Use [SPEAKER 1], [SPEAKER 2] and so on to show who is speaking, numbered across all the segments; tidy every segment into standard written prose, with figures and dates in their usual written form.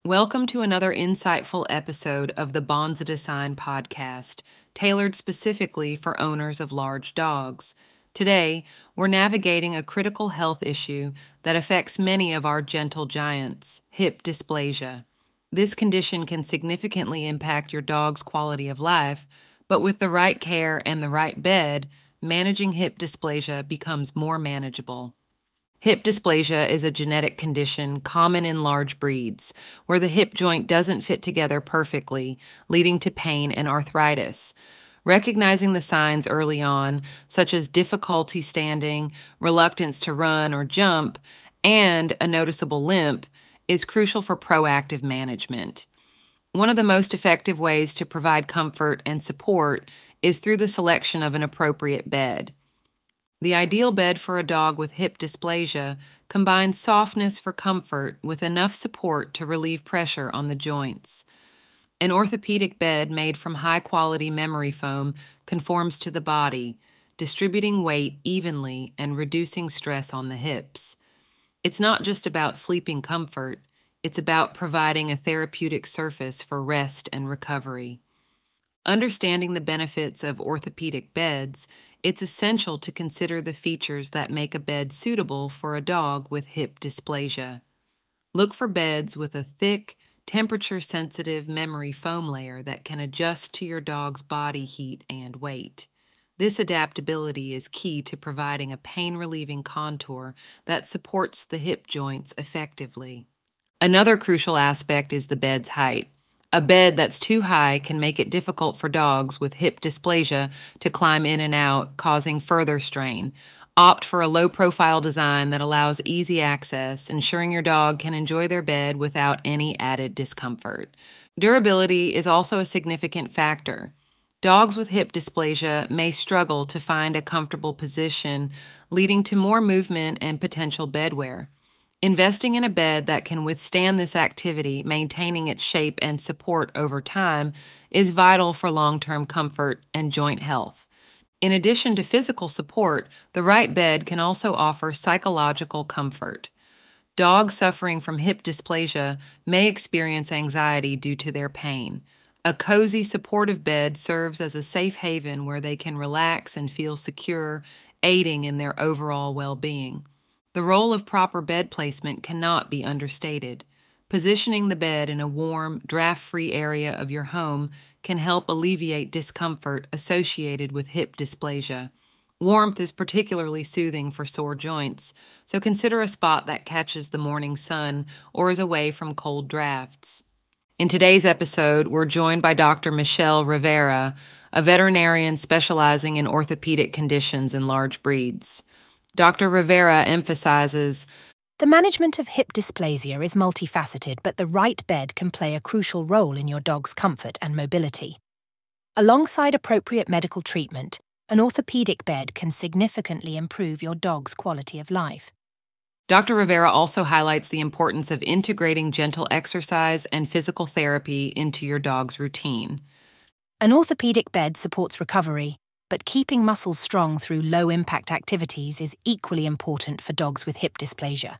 [SPEAKER 1] Welcome to another insightful episode of the Bonza Design podcast, tailored specifically for owners of large dogs. Today, we're navigating a critical health issue that affects many of our gentle giants, hip dysplasia. This condition can significantly impact your dog's quality of life, but with the right care and the right bed, managing hip dysplasia becomes more manageable. Hip dysplasia is a genetic condition common in large breeds, where the hip joint doesn't fit together perfectly, leading to pain and arthritis. Recognizing the signs early on, such as difficulty standing, reluctance to run or jump, and a noticeable limp, is crucial for proactive management. One of the most effective ways to provide comfort and support is through the selection of an appropriate bed. The ideal bed for a dog with hip dysplasia combines softness for comfort with enough support to relieve pressure on the joints. An orthopedic bed made from high-quality memory foam conforms to the body, distributing weight evenly and reducing stress on the hips. It's not just about sleeping comfort, it's about providing a therapeutic surface for rest and recovery. Understanding the benefits of orthopedic beds, it's essential to consider the features that make a bed suitable for a dog with hip dysplasia. Look for beds with a thick, temperature-sensitive memory foam layer that can adjust to your dog's body heat and weight. This adaptability is key to providing a pain-relieving contour that supports the hip joints effectively. Another crucial aspect is the bed's height. A bed that's too high can make it difficult for dogs with hip dysplasia to climb in and out, causing further strain. Opt for a low-profile design that allows easy access, ensuring your dog can enjoy their bed without any added discomfort. Durability is also a significant factor. Dogs with hip dysplasia may struggle to find a comfortable position, leading to more movement and potential bed wear. Investing in a bed that can withstand this activity, maintaining its shape and support over time, is vital for long-term comfort and joint health. In addition to physical support, the right bed can also offer psychological comfort. Dogs suffering from hip dysplasia may experience anxiety due to their pain. A cozy, supportive bed serves as a safe haven where they can relax and feel secure, aiding in their overall well-being. The role of proper bed placement cannot be understated. Positioning the bed in a warm, draft-free area of your home can help alleviate discomfort associated with hip dysplasia. Warmth is particularly soothing for sore joints, so consider a spot that catches the morning sun or is away from cold drafts. In today's episode, we're joined by Dr. Michelle Rivera, a veterinarian specializing in orthopedic conditions in large breeds. Dr. Rivera emphasizes,
[SPEAKER 2] the management of hip dysplasia is multifaceted, but the right bed can play a crucial role in your dog's comfort and mobility. Alongside appropriate medical treatment, an orthopedic bed can significantly improve your dog's quality of life.
[SPEAKER 1] Dr. Rivera also highlights the importance of integrating gentle exercise and physical therapy into your dog's routine.
[SPEAKER 2] An orthopedic bed supports recovery, but keeping muscles strong through low-impact activities is equally important for dogs with hip dysplasia.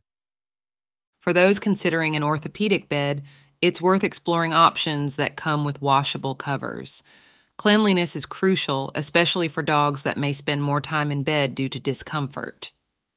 [SPEAKER 1] For those considering an orthopedic bed, it's worth exploring options that come with washable covers. Cleanliness is crucial, especially for dogs that may spend more time in bed due to discomfort.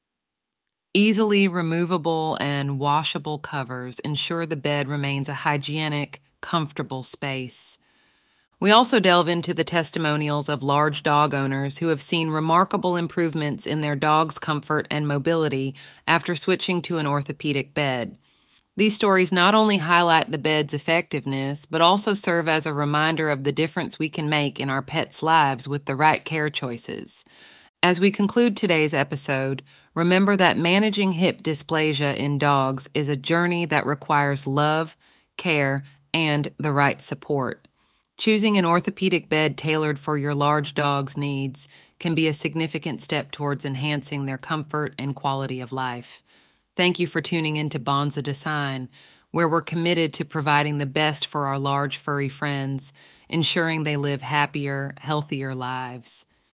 [SPEAKER 1] Easily removable and washable covers ensure the bed remains a hygienic, comfortable space. We also delve into the testimonials of large dog owners who have seen remarkable improvements in their dog's comfort and mobility after switching to an orthopedic bed. These stories not only highlight the bed's effectiveness, but also serve as a reminder of the difference we can make in our pets' lives with the right care choices. As we conclude today's episode, remember that managing hip dysplasia in dogs is a journey that requires love, care, and the right support. Choosing an orthopedic bed tailored for your large dog's needs can be a significant step towards enhancing their comfort and quality of life. Thank you for tuning in to Bonza Design, where we're committed to providing the best for our large furry friends, ensuring they live happier, healthier lives.